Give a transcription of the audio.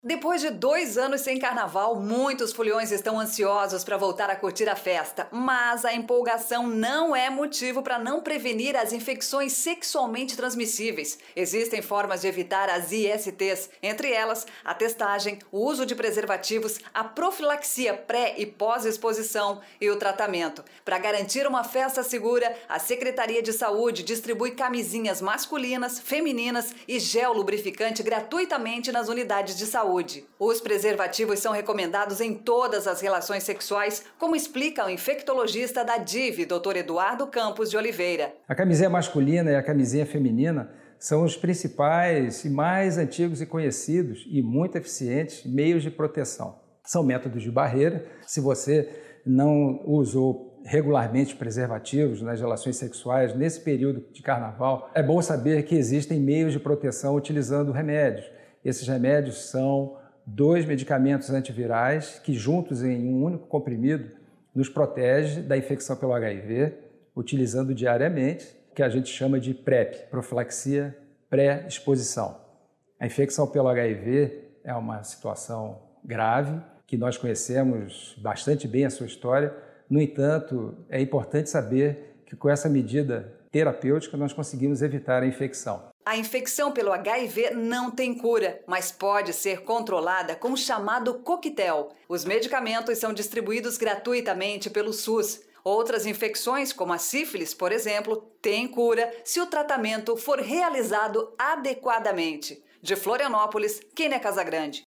Depois de 2 anos sem carnaval, muitos foliões estão ansiosos para voltar a curtir a festa. Mas a empolgação não é motivo para não prevenir as infecções sexualmente transmissíveis. Existem formas de evitar as ISTs, entre elas a testagem, o uso de preservativos, a profilaxia pré e pós-exposição e o tratamento. Para garantir uma festa segura, a Secretaria de Saúde distribui camisinhas masculinas, femininas e gel lubrificante gratuitamente nas unidades de saúde. Os preservativos são recomendados em todas as relações sexuais, como explica o infectologista da DIV, Dr. Eduardo Campos de Oliveira. A camisinha masculina e a camisinha feminina são os principais e mais antigos e conhecidos e muito eficientes meios de proteção. São métodos de barreira. Se você não usou regularmente preservativos nas relações sexuais nesse período de carnaval, é bom saber que existem meios de proteção utilizando remédios. Esses remédios são 2 medicamentos antivirais que, juntos em um único comprimido, nos protege da infecção pelo HIV, utilizando diariamente, que a gente chama de PrEP, profilaxia pré-exposição. A infecção pelo HIV é uma situação grave, que nós conhecemos bastante bem a sua história. No entanto, é importante saber que com essa medida terapêutica nós conseguimos evitar a infecção. A infecção pelo HIV não tem cura, mas pode ser controlada com o chamado coquetel. Os medicamentos são distribuídos gratuitamente pelo SUS. Outras infecções, como a sífilis, por exemplo, têm cura se o tratamento for realizado adequadamente. De Florianópolis, Kênia Casagrande.